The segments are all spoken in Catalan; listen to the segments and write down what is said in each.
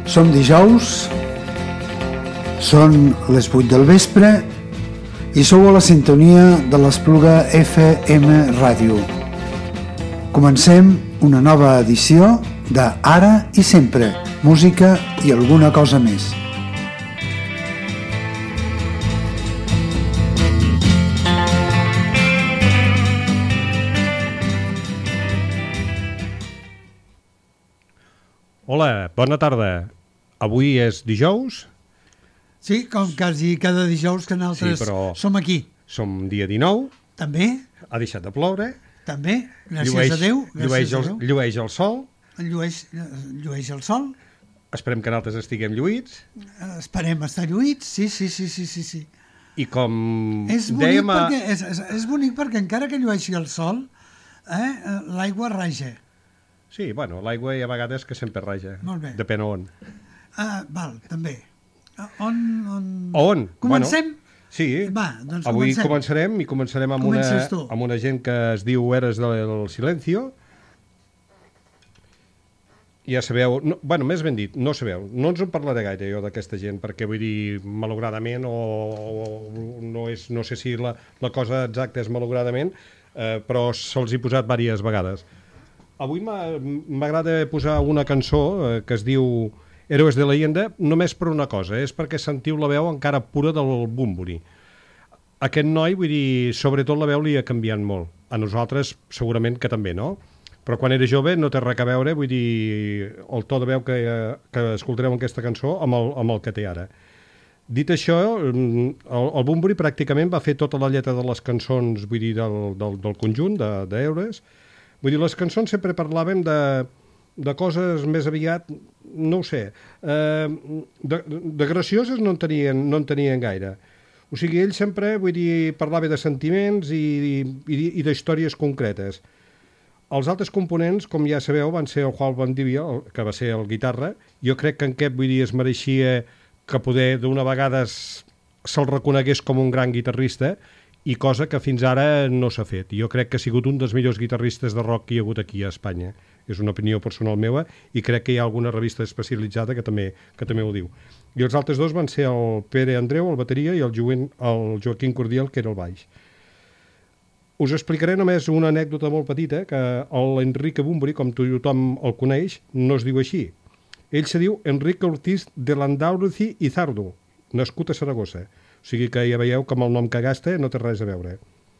Som dijous, són les 8 del vespre i sou a la sintonia de l'Espluga FM Ràdio. Comencem una nova edició de Ara i Sempre, música i alguna cosa més. Hola, bona tarda. Avui és dijous. Sí, com quasi cada dijous que nosaltres som aquí. Som dia 19. També. Ha deixat de ploure. També, gràcies a Déu. Llueix el sol. Llueix el sol. Esperem que nosaltres estiguem lluïts. Esperem estar lluïts, sí. I com és dèiem... És bonic perquè encara que llueixi el sol, l'aigua raja. Sí, bueno, l'aigua hi ha vegades que sempre raja. Molt bé. Depèn on. Val, també. On? Comencem? Comencem? Sí. Va, doncs avui comencem. començarem amb una gent que es diu Héroes del Silencio. Ja sabeu, més ben dit, no sabeu, no ens en parlaré gaire jo d'aquesta gent, perquè vull dir, malauradament, o no sé si la cosa exacta és malauradament, però se'ls he posat diverses vegades. Avui m'agrada posar una cançó que es diu Héroes de Leyenda, només per una cosa, és perquè sentiu la veu encara pura del Bunbury. Aquest noi, vull dir, sobretot la veu li ha canviat molt. A nosaltres segurament que també, no? Però quan era jove no té res a veure, vull dir, el to de veu que escoltareu en aquesta cançó amb el que té ara. Dit això, el Bunbury pràcticament va fer tota la lletra de les cançons, vull dir, del conjunt d'Héroes. Vull dir, les cançons sempre parlàvem de coses més aviat, no ho sé, de gracioses no en tenien gaire. O sigui, ell sempre, vull dir, parlava de sentiments i d'històries concretes. Els altres components, com ja sabeu, van ser el Juan Valdivia, que va ser el guitarra. Jo crec que en aquest, vull dir, es mereixia que poder d'una vegada se'l reconegués com un gran guitarrista, i cosa que fins ara no s'ha fet. Jo crec que ha sigut un dels millors guitarristes de rock que hi ha hagut aquí a Espanya. És una opinió personal meva i crec que hi ha alguna revista especialitzada que també ho diu. I els altres dos van ser el Pere Andreu, el bateria, i el Joaquim Cordial, que era el baix. Us explicaré només una anècdota molt petita, que l'Enrique Bunbury, com tothom el coneix, no es diu així. Ell se diu Enrique Ortiz de Landauzi i Zardo, nascut a Saragossa. O sigui que ja veieu que amb el nom que gasta no té res a veure.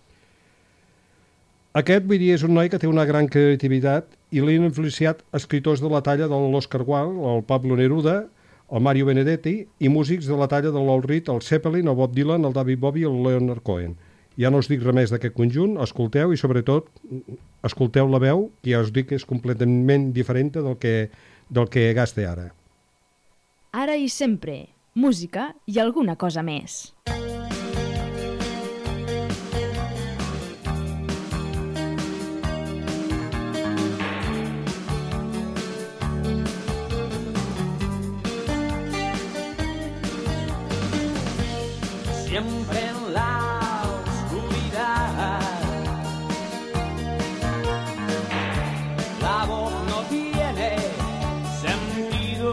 Aquest, vull dir, és un noi que té una gran creativitat i l'han influenciat escriptors de la talla de l'Oscar Wilde, el Pablo Neruda, el Mario Benedetti i músics de la talla de l'Al Reed, el Zeppelin, el Bob Dylan, el David Bowie i el Leonard Cohen. Ja no us dic res més d'aquest conjunt, escolteu i sobretot escolteu la veu, que ja us dic que és completament diferent del que gasta ara. Ara i sempre. Música i alguna cosa més. Siempre en la oscuridad la voz no tiene sentido.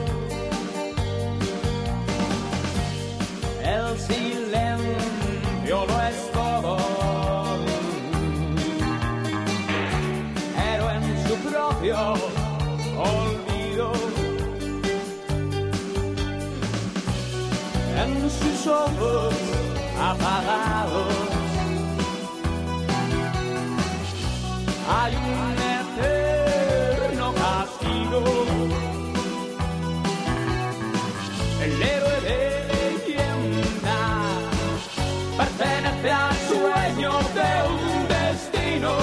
El silencio lo es todo, pero en su propio olvido, en sus ojos apagados hay un eterno castigo. El héroe de pertenece al sueño de un destino.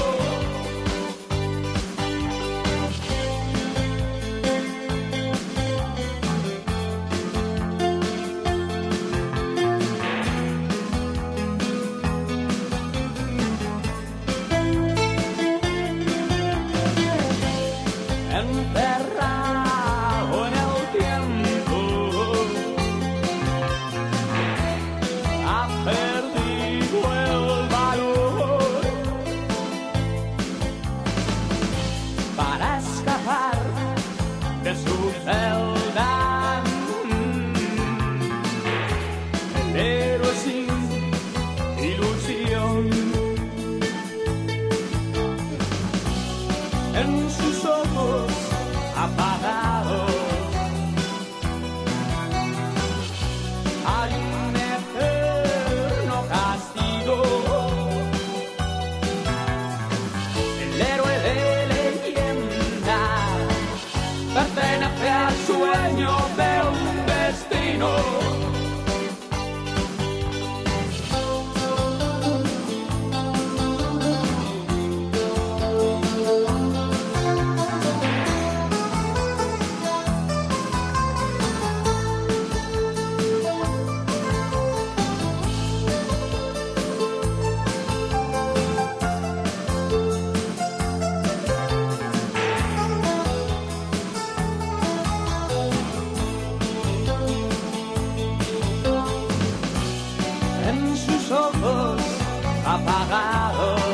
apagado.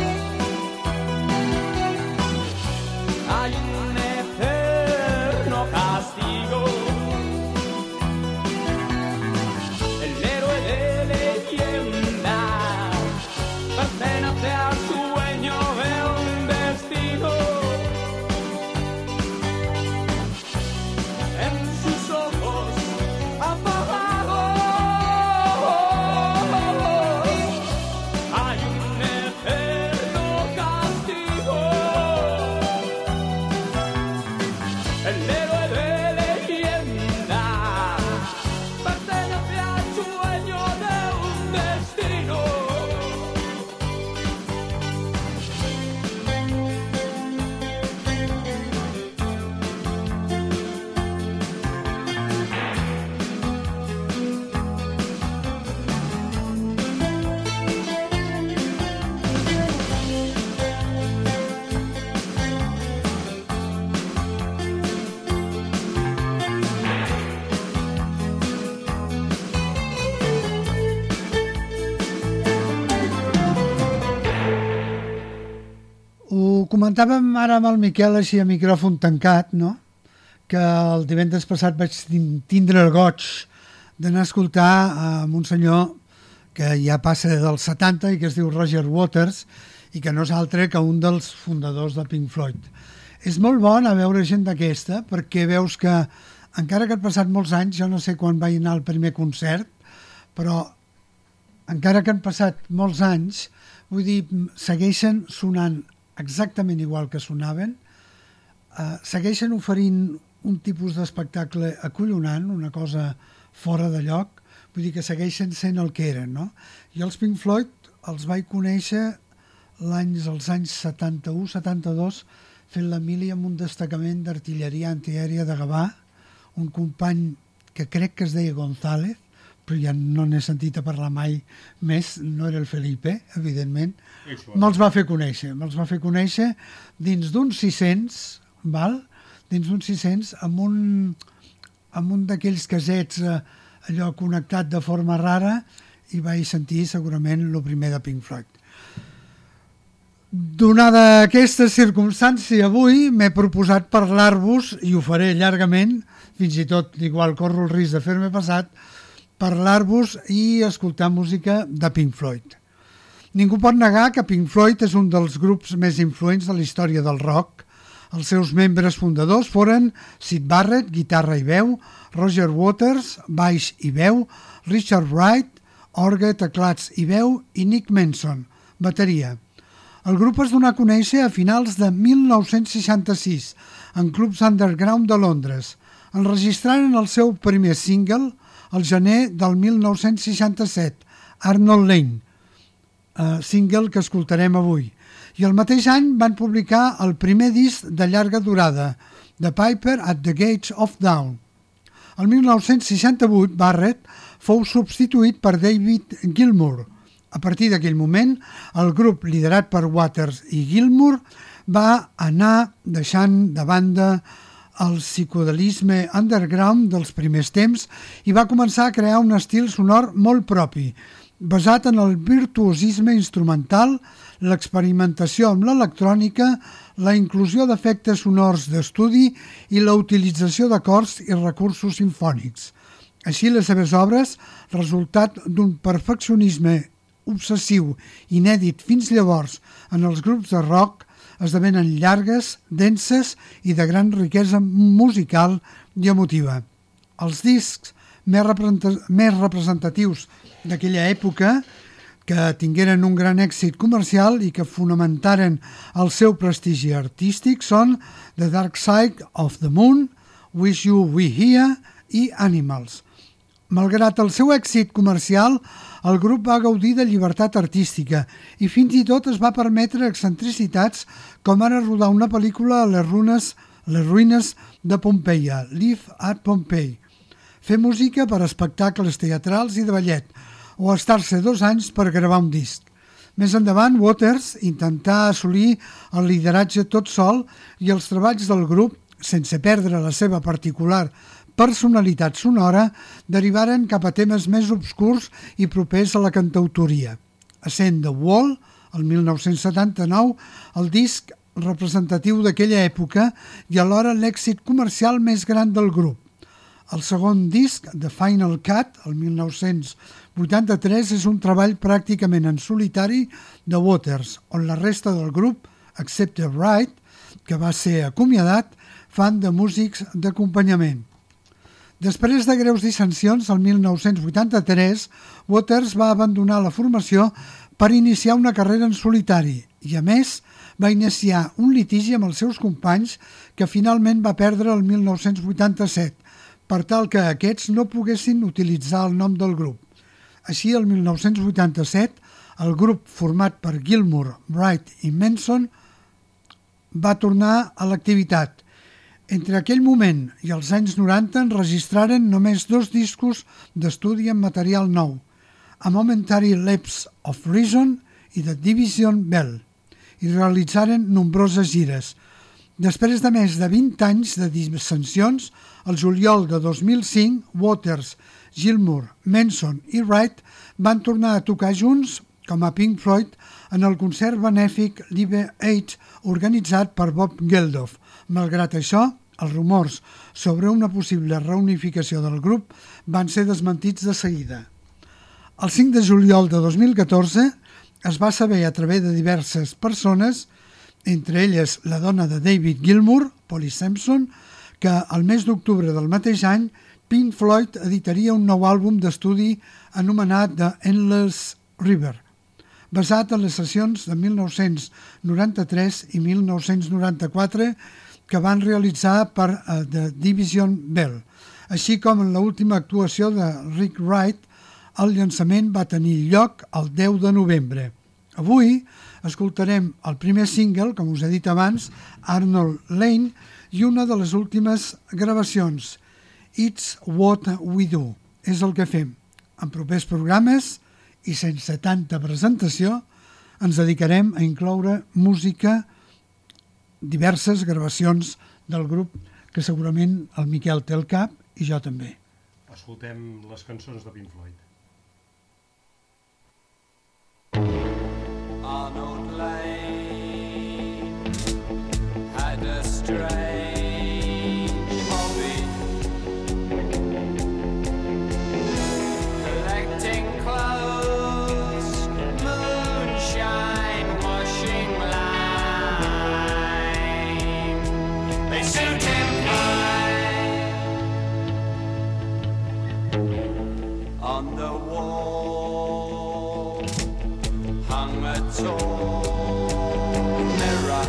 Hay un eterno castigo. El héroe de leyenda pertenece al sueño de un destino. En sus ojos apagados hay un eterno castigo. El héroe de leyenda pertenece al sueño de un destino. Ho comentàvem ara amb el Miquel així a micròfon tancat, no? Que el divendres passat vaig tindre el goig d'anar a escoltar amb un senyor que ja passa dels 70 i que es diu Roger Waters i que no és altre que un dels fundadors de Pink Floyd. És molt bo anar a veure gent d'aquesta perquè veus que, encara que han passat molts anys, jo no sé quan vaig anar al primer concert, però encara que han passat molts anys, vull dir, segueixen sonant exactament igual que sonaven, segueixen oferint un tipus d'espectacle acollonant, una cosa fora de lloc, vull dir que segueixen sent el que eren, no? I els Pink Floyd els vaig conèixer als anys 71-72, fent la mili amb un destacament d'artilleria antiaèria de Gavà, un company que crec que es deia González, però ja no n'he sentit a parlar mai més, no era el Felipe, evidentment. Me'ls va fer conèixer dins d'uns 600, val? Dins d'uns 600, amb un d'aquells casets allò connectat de forma rara, i vaig sentir segurament el primer de Pink Floyd. Donada aquesta circumstància, avui m'he proposat parlar-vos, i ho faré llargament, fins i tot igual corro el risc de fer-me passat, parlar-vos i escoltar música de Pink Floyd. Ningú pot negar que Pink Floyd és un dels grups més influents de la història del rock. Els seus membres fundadors foren Syd Barrett, guitarra i veu, Roger Waters, baix i veu, Richard Wright, orgue, teclats i veu, i Nick Mason, bateria. El grup es donà a conèixer a finals de 1966 en clubs underground de Londres, enregistrant el seu primer single al gener del 1967, Arnold Lane, single que escoltarem avui. I el mateix any van publicar el primer disc de llarga durada, The Piper at the Gates of Dawn. El 1968, Barrett fou substituït per David Gilmour. A partir d'aquell moment, el grup liderat per Waters i Gilmour va anar deixant de banda el psicodelisme underground dels primers temps i va començar a crear un estil sonor molt propi, basat en el virtuosisme instrumental, l'experimentació amb l'electrònica, la inclusió d'efectes sonors d'estudi i la utilització d'acords i recursos simfònics. Així, les seves obres, resultat d'un perfeccionisme obsessiu inèdit fins llavors en els grups de rock, esdevenen llargues, denses i de gran riquesa musical i emotiva. Els discs més representatius d'aquella època, que tingueren un gran èxit comercial i que fonamentaren el seu prestigi artístic, són The Dark Side of the Moon, Wish You Were Here i Animals. Malgrat el seu èxit comercial, el grup va gaudir de llibertat artística i fins i tot es va permetre excentricitats com ara rodar una pel·lícula a les ruïnes de Pompeia, Live at Pompeii, fer música per a espectacles teatrals i de ballet, o estar-se 2 anys per gravar un disc. Més endavant, Waters intentà assolir el lideratge tot sol i els treballs del grup, sense perdre la seva particular personalitat sonora, derivaren cap a temes més obscurs i propers a la cantautoria. essent The Wall, el 1979, el disc representatiu d'aquella època i alhora l'èxit comercial més gran del grup. El segon disc, The Final Cut, el 1983, és un treball pràcticament en solitari de Waters, on la resta del grup, excepte Wright, que va ser acomiadat, fan de músics d'acompanyament. Després de greus dissensions, el 1983, Waters va abandonar la formació per iniciar una carrera en solitari i, a més, va iniciar un litigi amb els seus companys que finalment va perdre el 1987, per tal que aquests no poguessin utilitzar el nom del grup. Així, el 1987, el grup format per Gilmour, Wright i Manson va tornar a l'activitat. Entre aquell moment i els anys 90 enregistraren només 2 discos d'estudi amb material nou, A Momentary Lapse of Reason i The Division Bell, i realitzaren nombroses gires. Després de més de 20 anys de dissensions, el juliol de 2005, Waters, Gilmour, Manson i Wright van tornar a tocar junts, com a Pink Floyd, en el concert benèfic Live Aid organitzat per Bob Geldof. Malgrat això, els rumors sobre una possible reunificació del grup van ser desmentits de seguida. El 5 de juliol de 2014 es va saber a través de diverses persones, entre elles la dona de David Gilmour, Polly Sampson, que al mes d'octubre del mateix any Pink Floyd editaria un nou àlbum d'estudi anomenat The Endless River, basat en les sessions de 1993 i 1994 que van realitzar per The Division Bell, així com en l'última actuació de Rick Wright. El llançament va tenir lloc el 10 de novembre. Avui escoltarem el primer single, com us he dit abans, Arnold Lane, i una de les últimes gravacions, It's What We Do. És el que fem. En propers programes, i sense tanta presentació, ens dedicarem a incloure música, diverses gravacions del grup que segurament el Miquel té al cap i jo també. Escoltem les cançons de Pink Floyd. Arnold Lane had a strange hobby, collecting clothes, moonshine, washing line. They suit him fine. On the wall hung a tall mirror,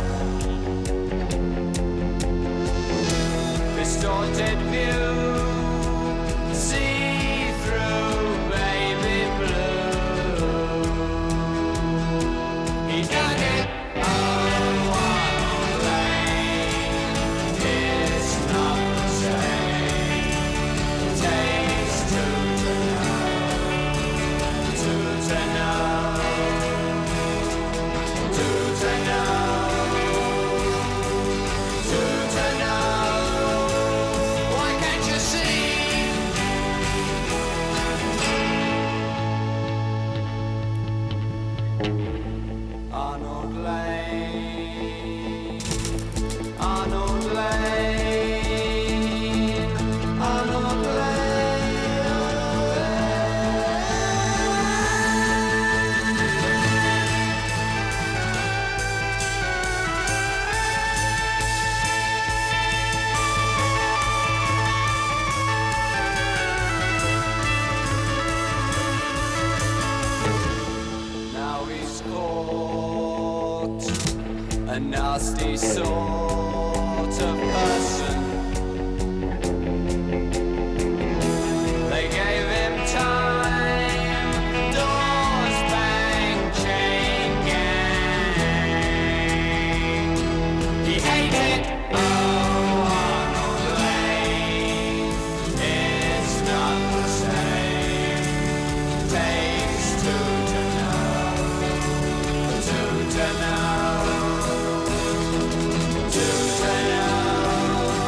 distorted view, see through baby blue. He dug it, oh, Arnold Lane, it's not the same. Takes two to know. Arnold Lane, Arnold Lane, Arnold a nasty sort of person. They gave him time, doors bang, chain gang. He hated, oh, Arnold Lane, it's not the same. Takes two to know, two to know.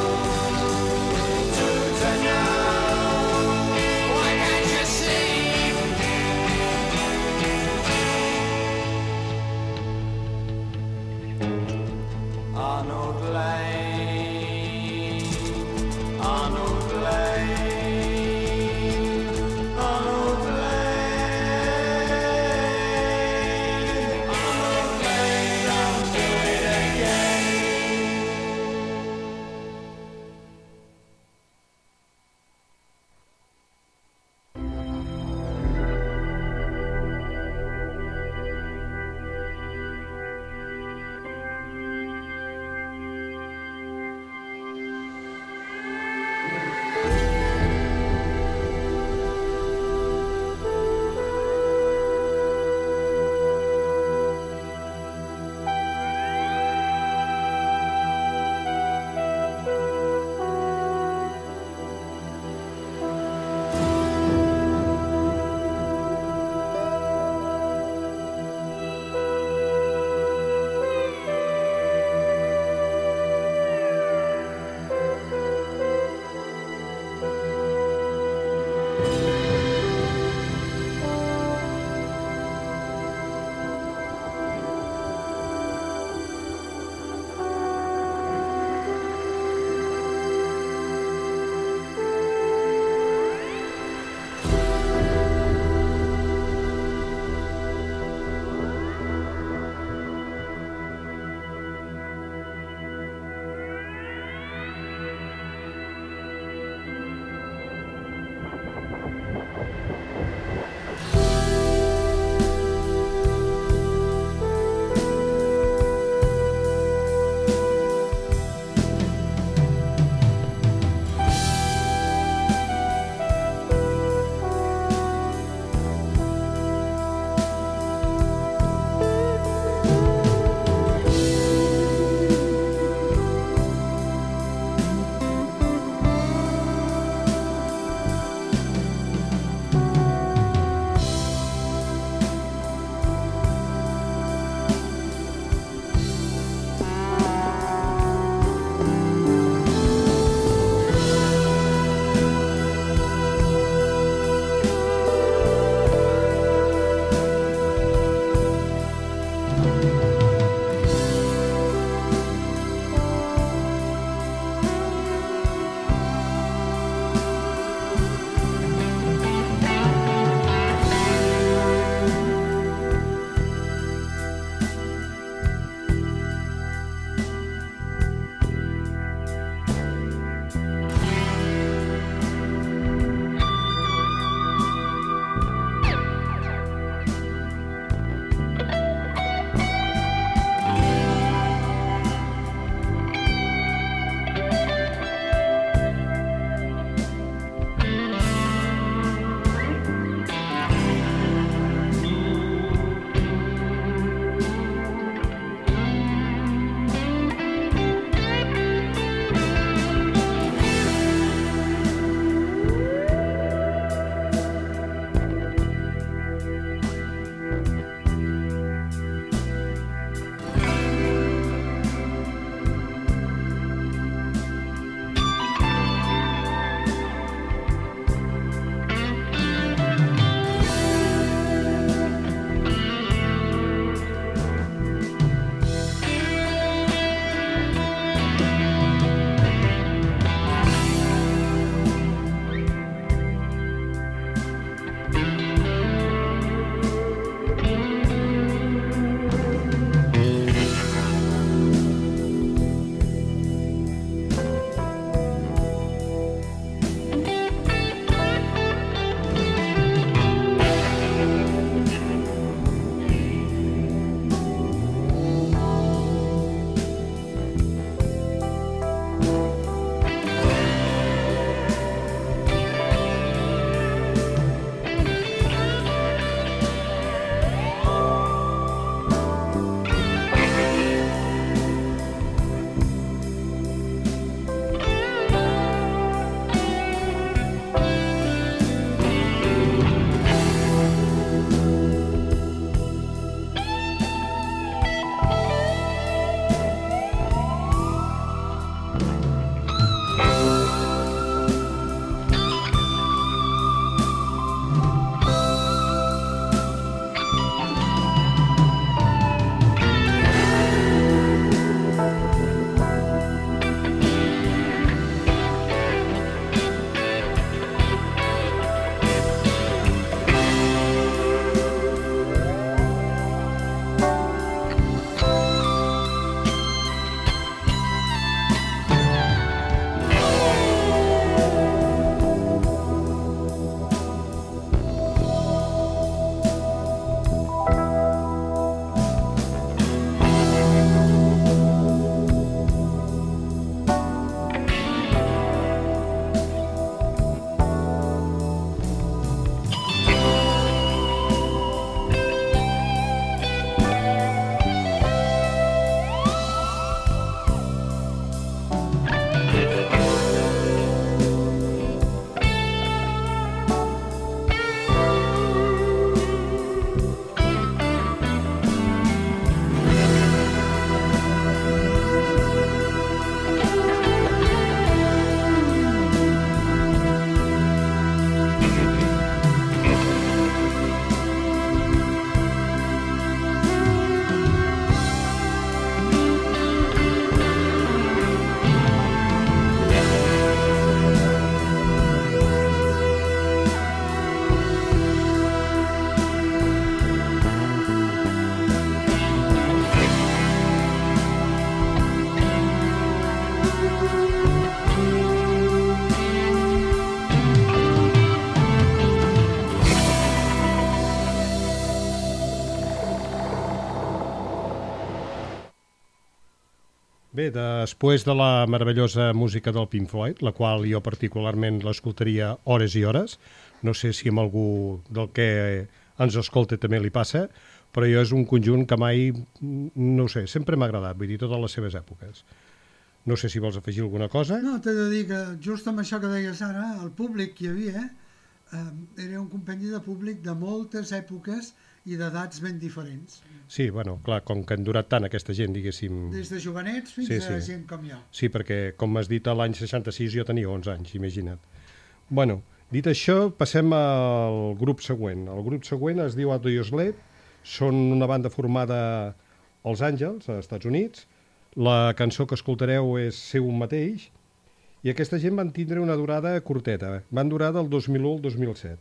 Bé, després de la meravellosa música del Pink Floyd, la qual jo particularment l'escoltaria hores i hores, no sé si amb algú del que ens escolta també li passa, però jo és un conjunt que mai, no sé, sempre m'ha agradat, vull dir, totes les seves èpoques. No sé si vols afegir alguna cosa. No, t'he de dir que just amb això que deies ara, el públic que hi havia era un compendi de públic de moltes èpoques i d'edats ben diferents. Sí, bueno, clar, com que han durat tant aquesta gent, diguéssim... Des de jovenets fins a gent com jo. Sí, perquè, com m'has dit, l'any 66 jo tenia 11 anys, imagina't. Bueno, dit això, passem al grup següent. El grup següent es diu Audioslave, són una banda formada als Àngels, als Estats Units. La cançó que escoltareu és Ser un mateix, i aquesta gent van tindre una durada curteta, van durar del 2001 al 2007.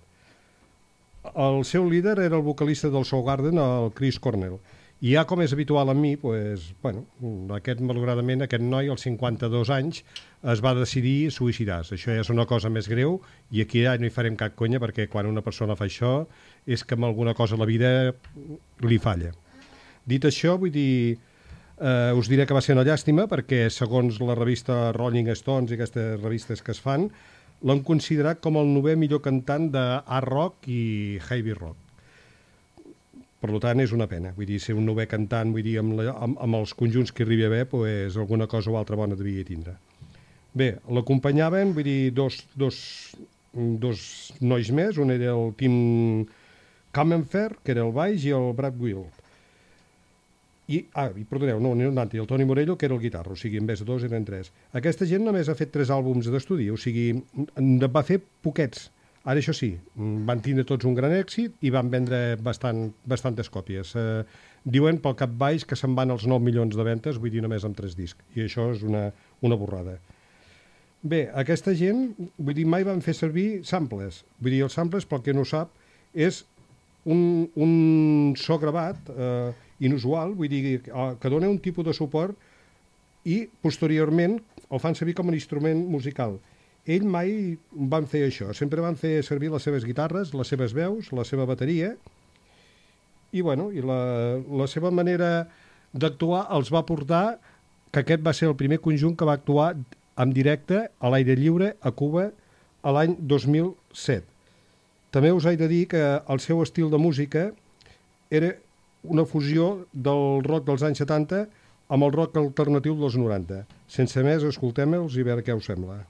El seu líder era el vocalista del Soundgarden, el Chris Cornell, i ja com és habitual en mi, pues, bueno, malauradament, aquest noi, als 52 anys, es va decidir suïcidar-se. Això ja és una cosa més greu, i aquí ja no hi farem cap conya, perquè quan una persona fa això és que amb alguna cosa a la vida li falla. Dit això, vull dir, us diré que va ser una llàstima, perquè segons la revista Rolling Stones i aquestes revistes que es fan, l'han considerat com el 9è millor cantant de hard rock i heavy rock. Per tant, és una pena. Vull dir, ser un 9è cantant, vull dir, amb els conjunts que arribi a haver, pues, alguna cosa o altra bona devia tindre. Bé, l'acompanyaven, vull dir, dos nois més. Un era el Tim Kamenfer, que era el baix, i el Brad Wilk. Perdoneu, no el Toni Morello, que era el guitarra, o sigui, en vez de 2 eren 3. Aquesta gent només ha fet 3 àlbums d'estudi, o sigui, va fer poquets. Ara, això sí, van tindre tots un gran èxit i van vendre bastantes còpies. Diuen pel cap baix que se'n van els 9 milions de ventes, vull dir, només amb 3 discs, i això és una borrada. Bé, aquesta gent, vull dir, mai van fer servir samples. Vull dir, els samples, pel que no sap, és un so gravat inusual, vull dir, que dona un tipus de suport i posteriorment el fan servir com un instrument musical. Ell mai van fer això, sempre van fer servir les seves guitarres, les seves veus, la seva bateria i, bueno, i la seva manera d'actuar els va portar que aquest va ser el primer conjunt que va actuar en directe a l'aire lliure a Cuba a l'any 2007. També us he de dir que el seu estil de música era una fusió del rock dels anys 70 amb el rock alternatiu dels 90. Sense més, escoltem-los i a veure què us sembla.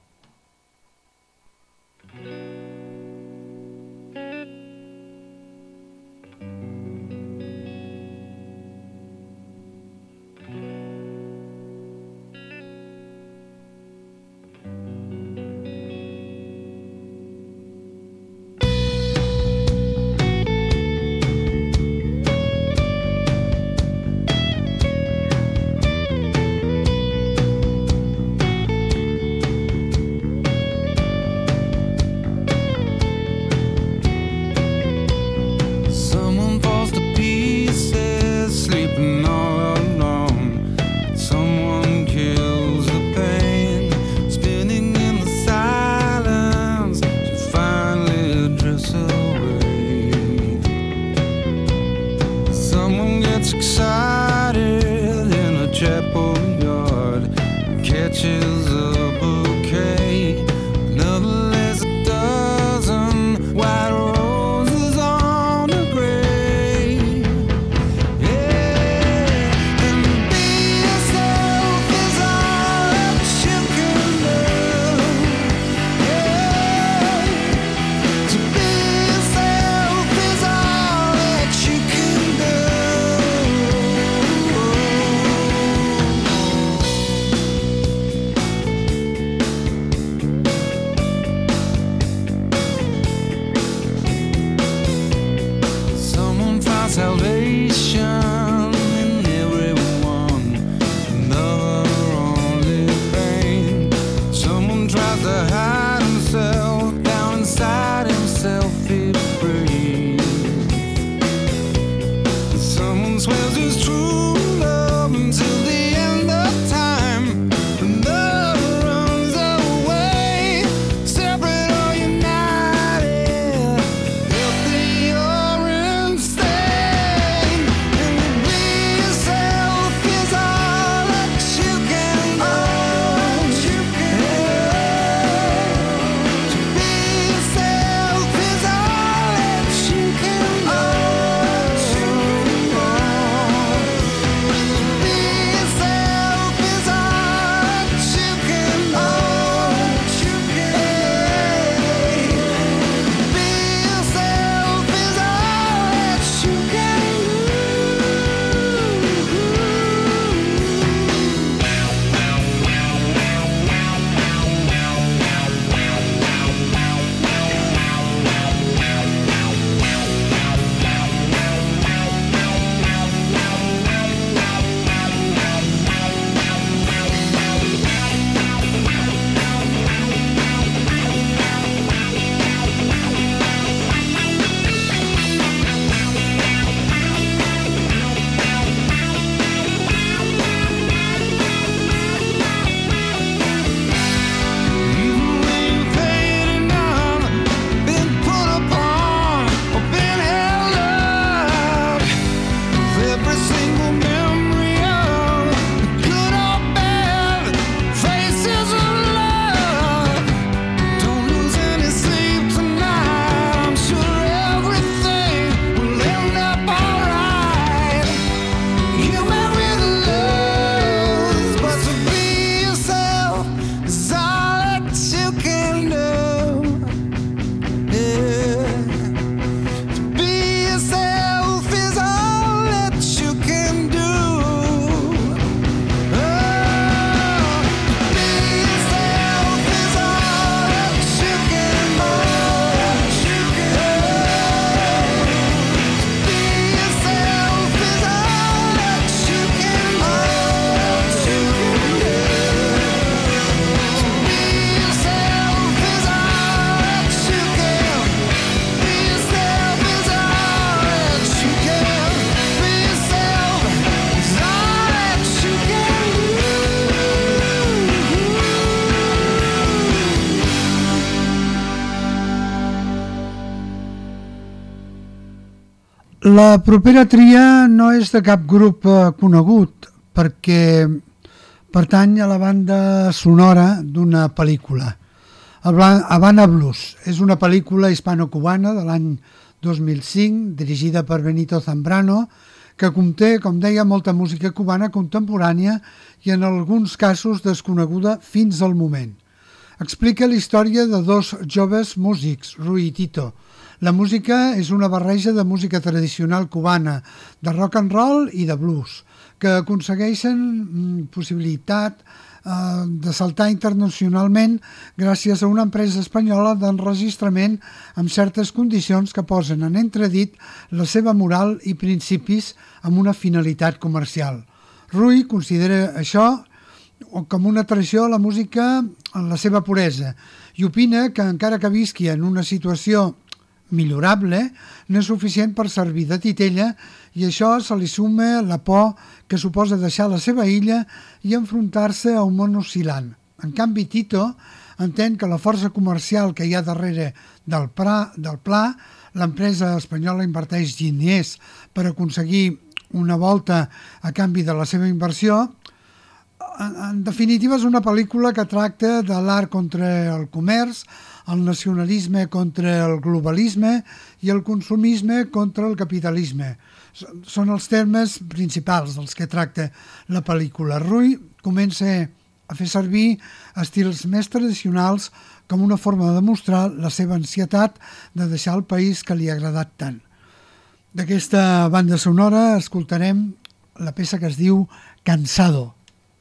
La propera tria no és de cap grup conegut, perquè pertany a la banda sonora d'una pel·lícula. Havana Blues és una pel·lícula hispano-cubana de l'any 2005, dirigida per Benito Zambrano, que conté, com deia, molta música cubana contemporània i en alguns casos desconeguda fins al moment. Explica la història de dos joves músics, Rui i Tito. La música és una barreja de música tradicional cubana, de rock and roll i de blues, que aconsegueixen possibilitat de saltar internacionalment gràcies a una empresa espanyola d'enregistrament amb certes condicions que posen en entredit la seva moral i principis amb una finalitat comercial. Rui considera això com una traició a la música en la seva puresa i opina que encara que visqui en una situació millorable, no és suficient per servir de titella i això se li suma la por que suposa deixar la seva illa i enfrontar-se a un món oscil·lant. En canvi, Tito entén que la força comercial que hi ha darrere del pla, l'empresa espanyola inverteix diners per aconseguir una volta a canvi de la seva inversió. En definitiva, és una pel·lícula que tracta de l'art contra el comerç, el nacionalisme contra el globalisme i el consumisme contra el capitalisme. Són els termes principals dels que tracta la pel·lícula. Rui comença a fer servir estils més tradicionals com una forma de demostrar la seva ansietat de deixar el país que li ha agradat tant. D'aquesta banda sonora escoltarem la peça que es diu Cansado.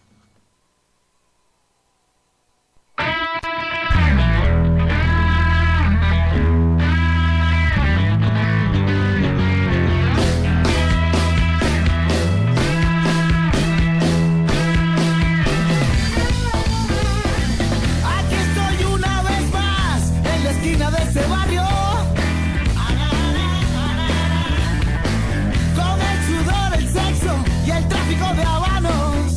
De habanos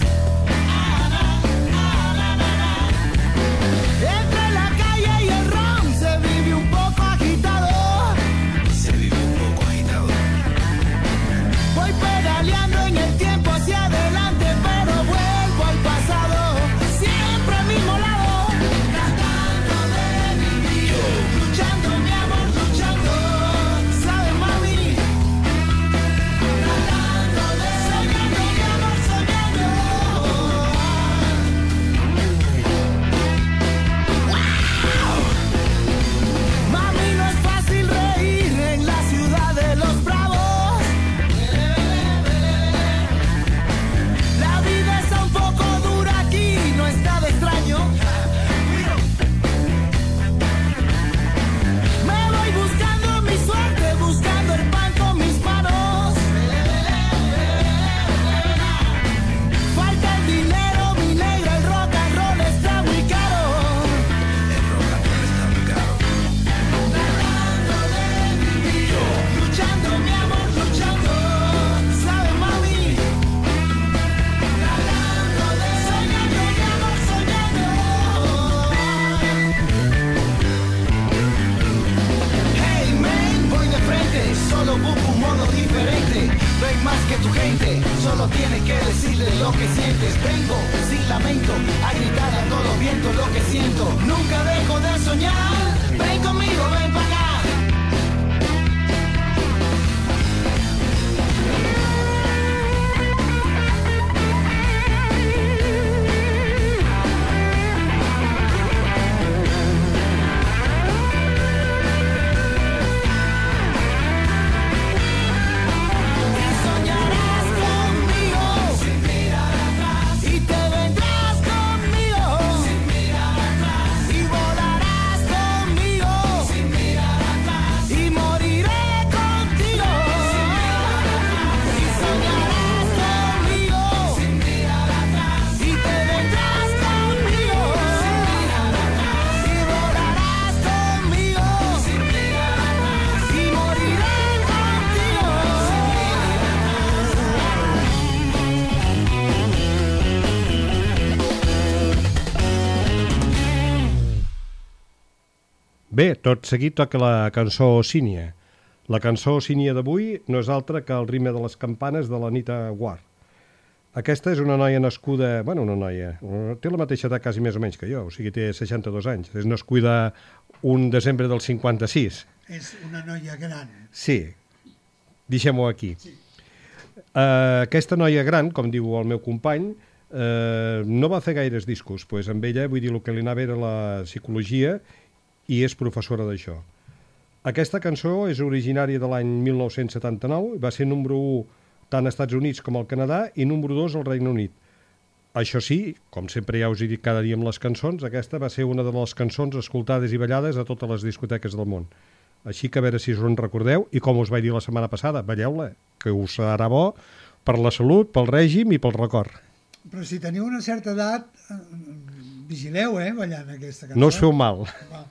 Bé, tot seguit toca la cançó Sínia. La cançó sínia d'avui no és altra que el ritme de les campanes de l'Anita Ward. Aquesta és una noia nascuda... Bueno, una noia. Té la mateixa edat quasi més o menys que jo, o sigui, té 62 anys. És nascuda un desembre del 56. És una noia gran. Sí, deixem-ho aquí. Sí. Aquesta noia gran, com diu el meu company, no va fer gaires discos, pues amb ella, vull dir, el que li anava era la psicologia i és professora d'això. Aquesta cançó és originària de l'any 1979, va ser número 1 tant als Estats Units com al Canadà i número 2 al Regne Unit. Això sí, com sempre ja us he dit cada dia amb les cançons, aquesta va ser una de les cançons escoltades i ballades a totes les discoteques del món. Així que a veure si us en recordeu i com us vaig dir la setmana passada, balleu-la, que us serà bo per la salut, pel règim i pel record. Però si teniu una certa edat, vigileu, ballant aquesta cançó. No us feu mal. Va.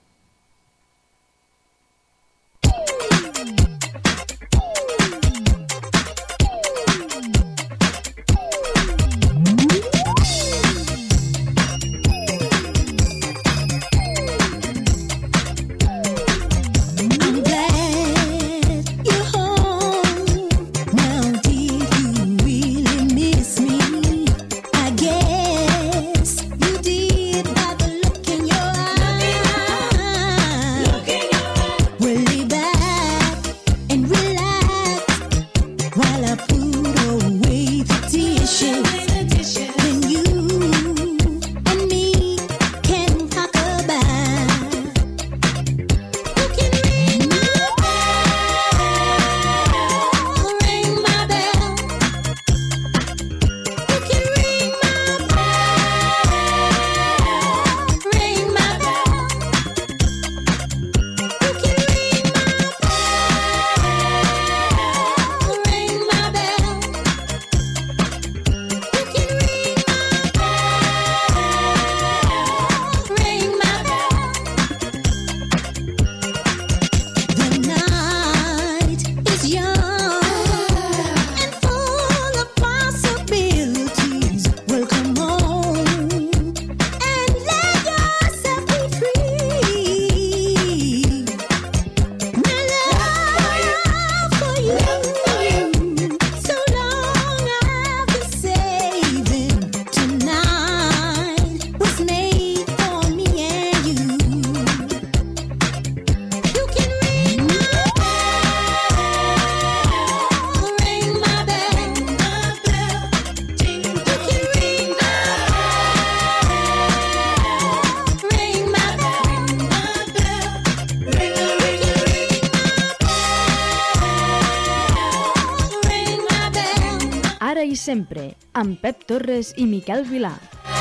Ara i sempre, amb Pep Torres i Miquel Vilà.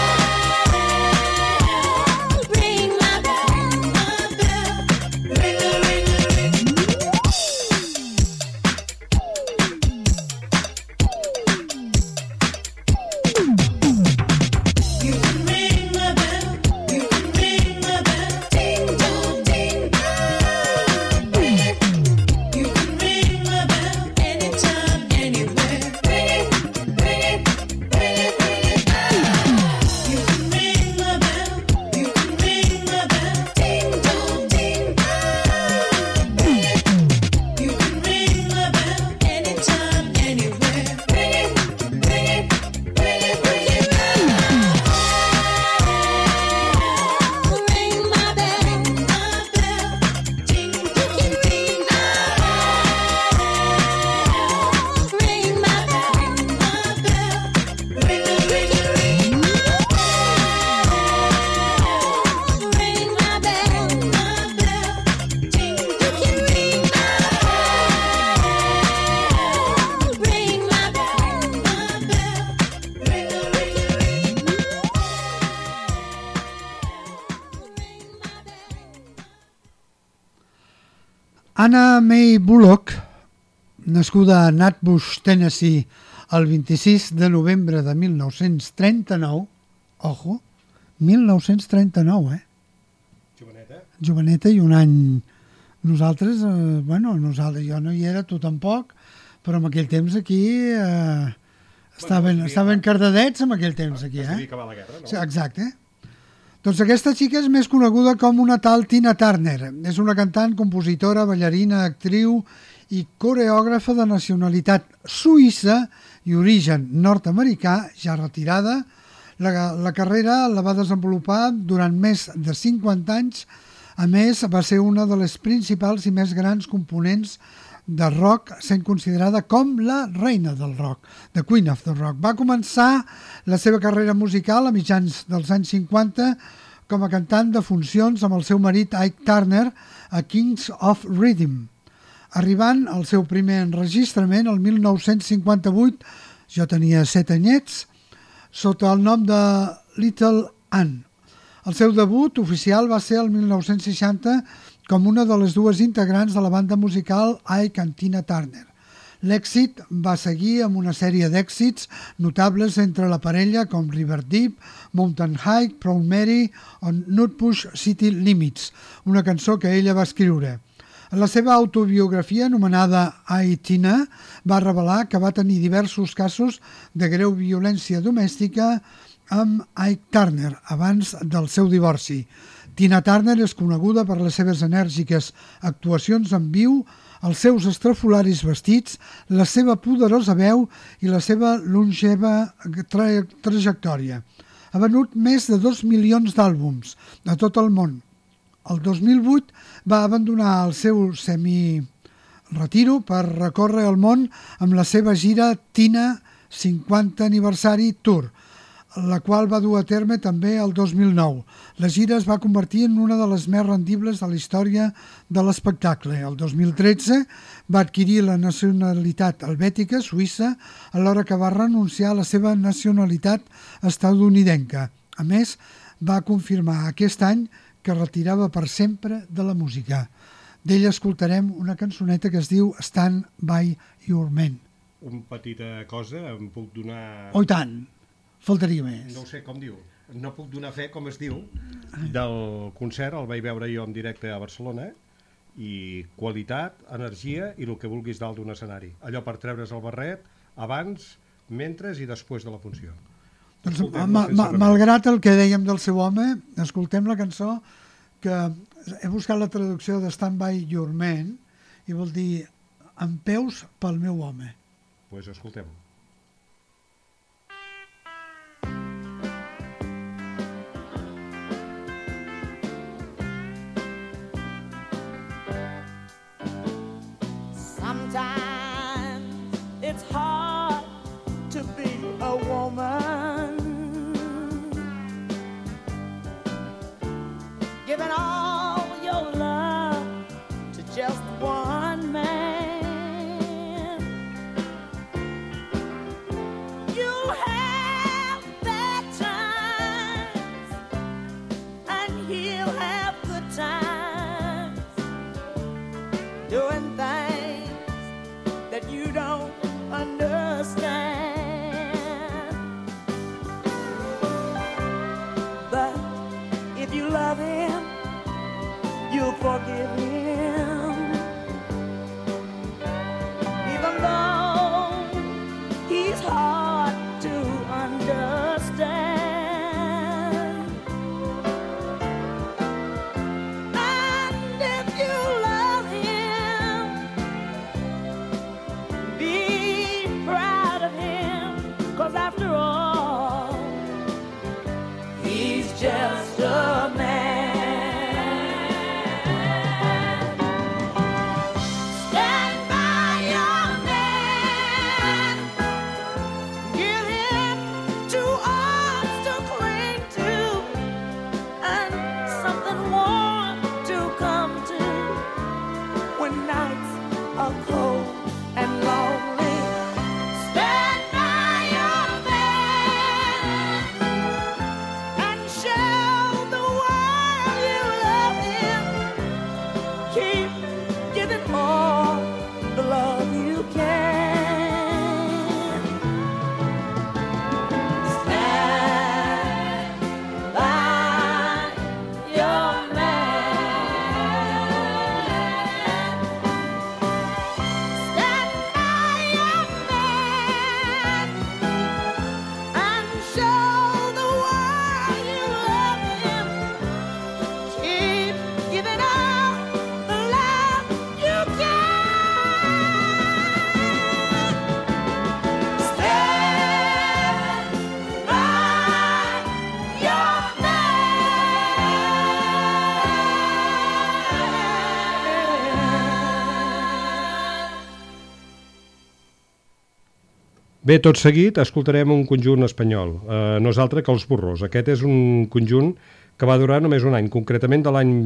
Anna May Bullock, nascuda a Natbush, Tennessee, el 26 de novembre de 1939, ojo, 1939, Joveneta. Joveneta i un any. Nosaltres, jo no hi era, tu tampoc, però en aquell temps aquí estaven cardadets en aquell temps aquí, Va servir acabar la guerra, no? Sí, exacte. Doncs aquesta xica és més coneguda com una tal Tina Turner. És una cantant, compositora, ballarina, actriu i coreògrafa de nacionalitat suïssa i origen nord-americà, ja retirada. La carrera la va desenvolupar durant més de 50 anys. A més, va ser una de les principals i més grans components de rock, sent considerada com la reina del rock, the Queen of the Rock. Va començar la seva carrera musical a mitjans dels anys 50 com a cantant de funcions amb el seu marit Ike Turner a Kings of Rhythm, arribant al seu primer enregistrament el 1958, jo tenia 7 anyets, sota el nom de Little Ann. El seu debut oficial va ser el 1960 com una de les dues integrants de la banda musical Ike and Tina Turner. L'èxit va seguir amb una sèrie d'èxits notables entre la parella com River Deep, Mountain High, Proud Mary o Nutbush City Limits, una cançó que ella va escriure. En la seva autobiografia anomenada I, Tina, va revelar que va tenir diversos casos de greu violència domèstica amb Ike Turner abans del seu divorci. Tina Turner és coneguda per les seves enèrgiques actuacions en viu, els seus estrafolaris vestits, la seva poderosa veu i la seva longeva trajectòria. Ha venut més de 2 milions d'àlbums a tot el món. El 2008 va abandonar el seu semi-retiro per recórrer el món amb la seva gira Tina 50 Aniversari Tour, la qual va dur a terme també el 2009. La gira es va convertir en una de les més rendibles de la història de l'espectacle. El 2013 va adquirir la nacionalitat helvètica suïssa, alhora que va renunciar a la seva nacionalitat estatunidenca. A més, va confirmar aquest any que retirava per sempre de la música. D'ella escoltarem una cançoneta que es diu Stand By Your Man. Una petita cosa, em puc donar... Oh, i tant! Faltaria més. No sé com diu. No puc donar fe, com es diu, del concert. El vaig veure jo en directe a Barcelona, i qualitat, energia i el que vulguis dalt d'un escenari. Allò per treure's el barret abans, mentre i després de la funció. Doncs, malgrat el que dèiem del seu home, escoltem la cançó que he buscat la traducció de Stand By Your Man i vol dir en peus pel meu home. Doncs escoltem. Sometimes it's hard to be a woman, giving all your love to just one man. You'll have bad times and he'll have good times, doing things that you don't understand. But if you love him, you'll forgive him, even though he's hard to understand. And if you love him, be proud of him, 'cause after all, he's just a man. Stand by your man. Give him 2 arms to cling to and something warm to come to when nights are cold and lonely. Stand by your man and show the world you love him. Keep giving more the love you can. Stand by your man. Stand by Bé, tot seguit escoltarem un conjunt espanyol, no és altre que els Burros. Aquest és un conjunt que va durar només un any, concretament de l'any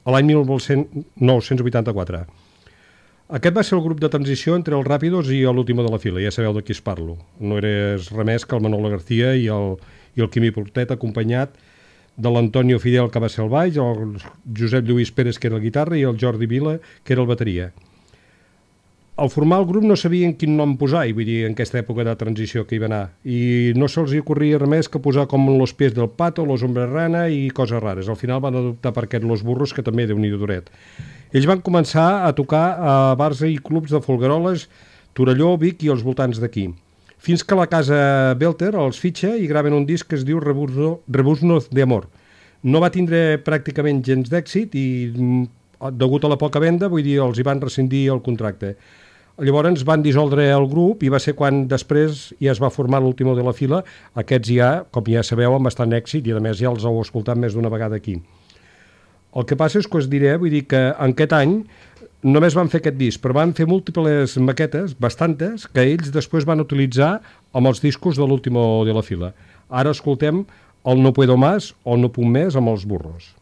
1984. Aquest va ser el grup de transició entre els Ràpidos i l'Último de la fila, ja sabeu de qui es parlo. No era res més que el Manolo García i el Quimi Portet, acompanyat de l'Antonio Fidel, que va ser el baix, el Josep Lluís Pérez, que era la guitarra, i el Jordi Vila, que era el bateria. Al formar el grup no sabien quin nom posar, i vull dir, en aquesta època de transició que hi va anar, i no se'ls ocorria res més que posar com Los pies del pato, Los hombres rana i coses rares. Al final van adoptar per aquest Los burros, que també déu-n'hi-do duret. Ells van començar a tocar a bars i clubs de Folgueroles, Torelló, Vic i els voltants d'aquí. Fins que la casa Belter els fitxa i graven un disc que es diu Rebuznos de Amor. No va tindre pràcticament gens d'èxit i, degut a la poca venda, vull dir, els hi van rescindir el contracte. Llavors van dissoldre el grup i va ser quan després ja es va formar l'Último de la fila. Aquests ja, com ja sabeu, amb bastant èxit i a més ja els heu escoltat més d'una vegada aquí. El que passa és que us diré, vull dir que en aquest any només van fer aquest disc, però van fer múltiples maquetes, bastantes, que ells després van utilitzar amb els discos de l'Último de la fila. Ara escoltem el No puedo más o No puc més amb els Burros.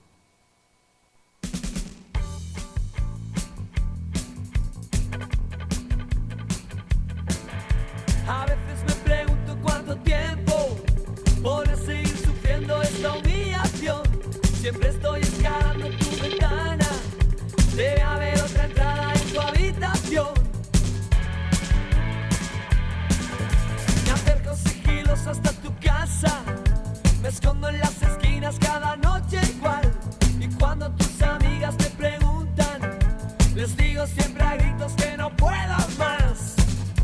A veces me pregunto cuánto tiempo podré seguir sufriendo esta humillación. Siempre estoy escalando tu ventana, debe haber otra entrada en tu habitación. Me acerco sigilos hasta tu casa, me escondo en las esquinas cada noche igual. Y cuando tus amigas me preguntan, les digo siempre a gritos que no puedo más.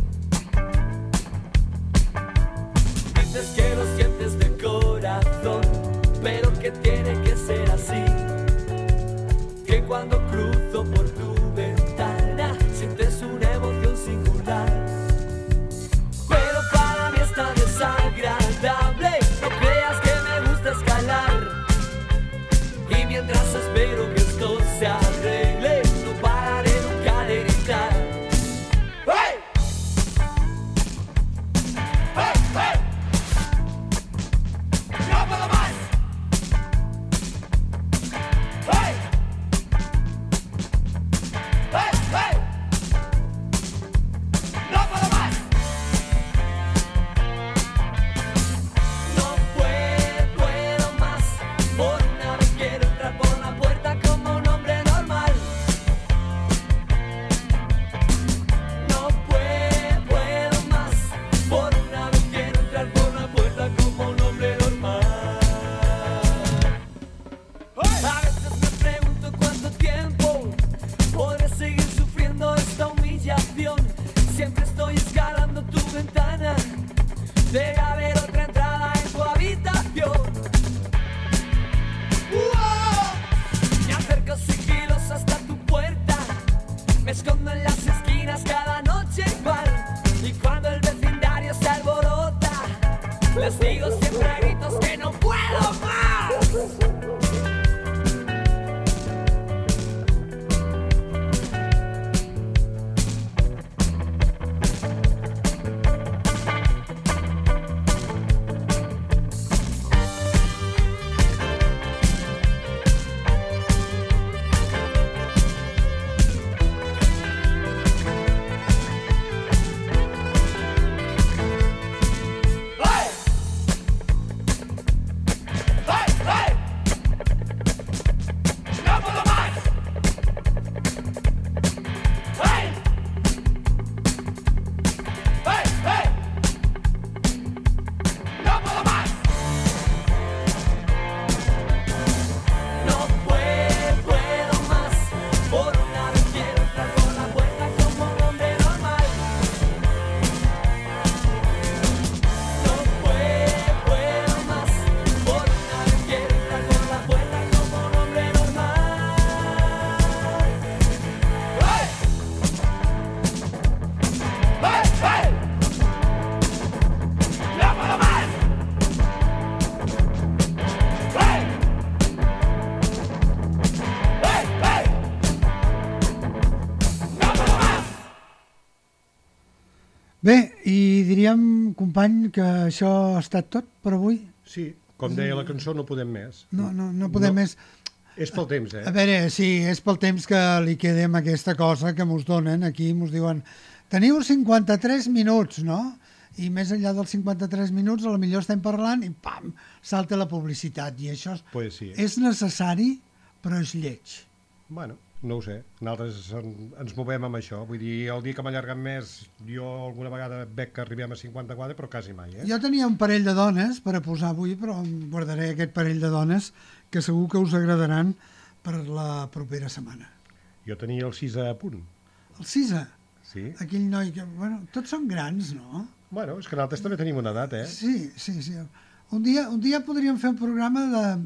Dices que lo sientes de corazón, pero que tiene que ser así. Que cuando cruzo por tu ventana sientes una emoción singular. Pero para mí es tan desagradable, no creas que me gusta escalar. Y mientras espero que esto se arregle, no pararé nunca de gritar. ¡Hey! ¡Hey! ¡Hey! ¡No puedo más! ¡Hey! ¡Hey! ¡Hey! ¡No puedo más! No puedo más. Por una vez quiero entrar por la puerta como un hombre normal. No puedo más. Por una vez quiero entrar por la puerta como un hombre normal. A veces me pregunto cuánto tiempo podré seguir sufriendo esta humillación. Siempre estoy escalando tu ventana, debe haber otra entrada en tu habitación. Me acerco sigilos hasta tu puerta, me escondo en las esquinas cada noche igual. Y cuando el vecindario se alborota, les digo siempre a gritos que no puedo más. Bé, i diríem, company, que això ha estat tot per avui? Sí, com deia la cançó, no podem més. No podem més. És pel temps, A veure, sí, és pel temps que li queda amb aquesta cosa que mos donen aquí, mos diuen teniu 53 minuts, no? I més enllà dels 53 minuts, a lo millor estem parlant i pam, salta la publicitat. I això Pues sí. és necessari, però és lleig. Bueno, no ho sé. Nosaltres ens movem amb això. Vull dir, el dia que m'allarguen més, jo alguna vegada veig que arribem a 54, però quasi mai, Jo tenia un parell de dones per a posar avui, però em guardaré aquest parell de dones que segur que us agradaran per la propera setmana. Jo tenia el 6 a punt. El Cisa, Sí? aquell noi que... Bueno, tots són grans, no? Bueno, és que nosaltres també tenim una edat, Sí. Un dia podríem fer un programa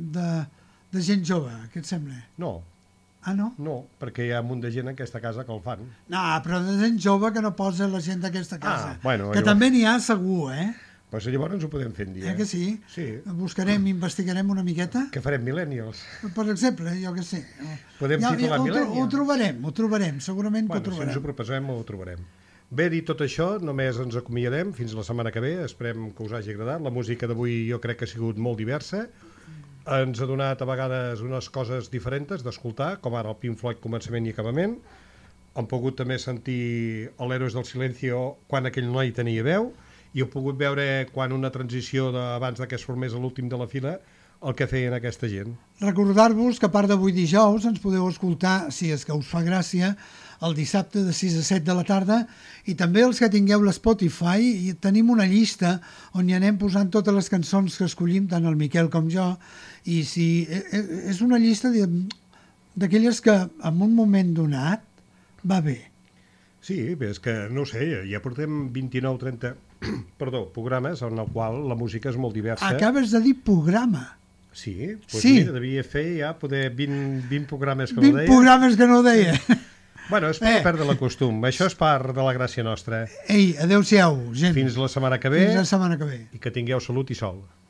de gent jove, què et sembla? No, Ah, no? no, perquè hi ha un munt de gent en aquesta casa que el fan. No, però de gent jove que no posa la gent d'aquesta casa. bueno, que llavors- també n'hi ha segur, eh? Pues llavors ho podem fer un dia. Que sí? Sí. Buscarem, investigarem una miqueta. Què farem, millennials? Per exemple, jo què sé. Podem titular Millennials. Ho trobarem, segurament que ho Bueno, si ens trobarem. ho proposem, ho trobarem. Bé, dit tot això, només ens acomiadem fins la setmana que ve. Esperem que us hagi agradat. La música d'avui jo crec que ha sigut molt diversa. Ens ha donat a vegades unes coses diferents d'escoltar, com ara el Pink Floyd començament i acabament. Hem pogut també sentir l'Héroes del Silencio quan aquell noi tenia veu, i heu pogut veure quan una transició abans que es formés a l'últim de la fila el que feien aquesta gent. Recordar-vos que a part d'avui dijous ens podeu escoltar, si és que us fa gràcia, el dissabte de 6 a 7 de la tarda, i també els que tingueu l'Spotify, i tenim una llista on hi anem posant totes les cançons que escollim, tant el Miquel com jo, i si és una llista d'aquelles que en un moment donat va bé. Sí, bé, és que no ho sé, ja portem 29-30 programes en el qual la música és molt diversa. Acabes de dir programa. Sí, doncs Sí. mira, devia fer ja poder 20 programes que no 20 deia. programes que no ho deia. Bueno, és per no perdre la costum. Això és part de la gràcia nostra. Ei, adeu-siau, gent. Fins la setmana que ve Fins la setmana que ve. i que tingueu salut i sol.